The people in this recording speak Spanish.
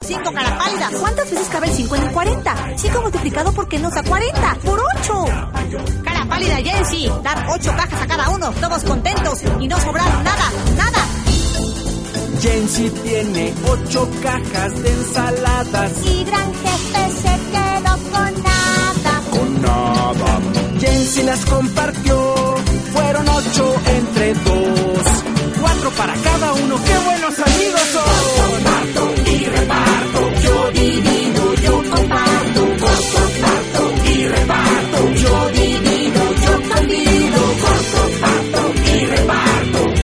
5 cara pálida. ¿Cuántas veces cabe el 5 en el 40? 5 multiplicado por qué nos da 40. ¡Por 8! Cara pálida, Jensi. Dar 8 cajas a cada uno, todos contentos y no sobraron nada. Jensi tiene 8 cajas de ensaladas. Y gran jefe se quedó con nada. Jensi las compartió. Fueron 8 entre 2. 4 para cada uno. ¡Qué bueno!